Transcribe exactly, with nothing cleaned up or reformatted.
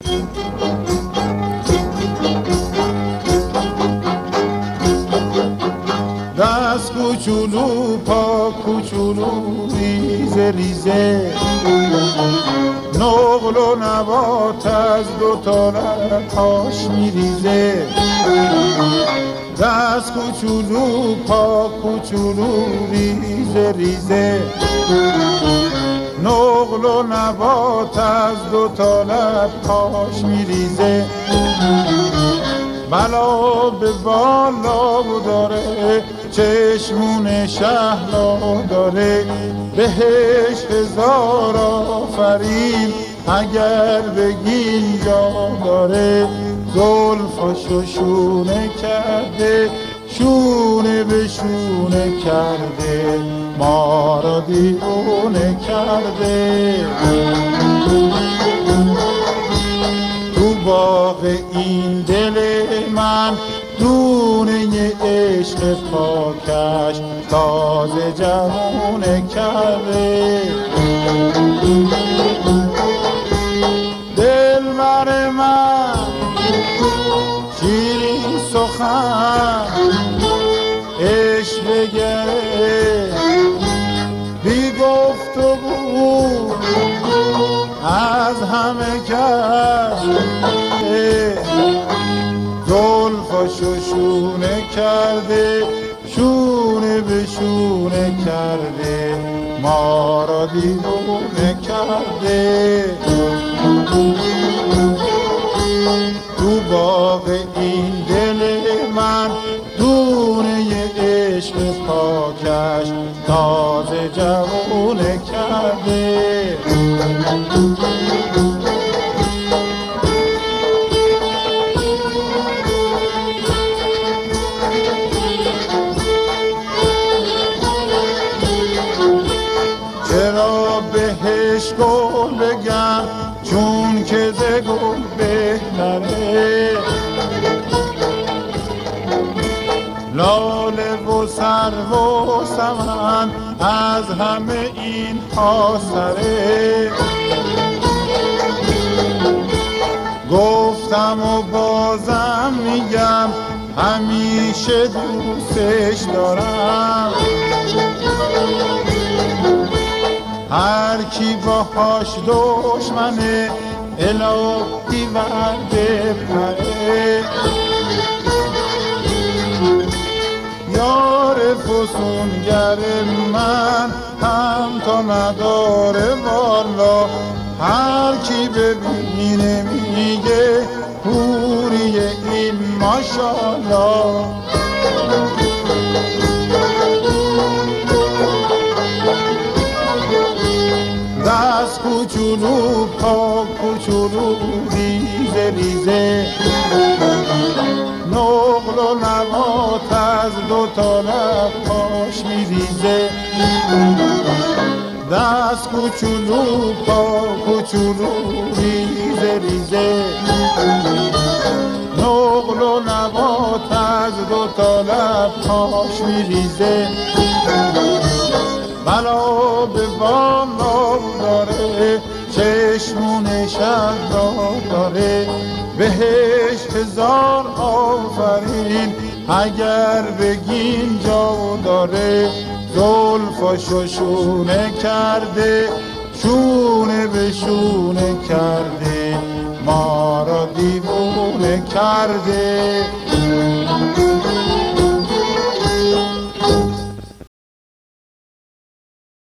دست کوچولو پا کوچولو ریزه ریزه، نقل و نبات از دو تا لبهاش میریزه. دست کوچولو پا کوچولو ریزه ریزه، نقل و نبات از دو تا لبهاش میریزه. بلا به بالا داره، چشمون شهلا داره، بهش هزار آفرین اگر بگین جا داره. زلفاشو شونه کرده، شونه به شونه کرده، ما را دیوونه کرده. تو باغ این دل من دونه عشق پاکش تازه جوونه کرده. دل بر من شیرین سخن عشق بگره، بی گفت و گو از همه کس. زلفاشو شونه کرده، شونه به شونه کرده، ما را دیوونه کرده. تو باغ این دل من دونه عشق پاکش تازه جوونه کرده. چرا بهش گل بگم چون که ز گل بهتره، لاله و سرو و سمن از همه این ها سره. گفتم و بازم میگم همیشه دوستش دارم. هر کی باهاش دشمنه الهی ورده پره. یار فسونگر من هم تا نداره والا، هر کی ببینه میگه حوری این ماشالله. دست کوچولو پا کوچولو ریزه ریزه، نقل و نبات از دو تا لبهاش میریزه. دست کوچولو پا کوچولو ریزه ریزه، نقل و نبات از دو تا لبهاش میریزه. بلا به بالا داره، چشمون شهلا داره، بهش هزار آفرین اگر بگین جا داره. زلفاشو شونه کرده، شونه به شونه کرده، ما را دیوونه کرده.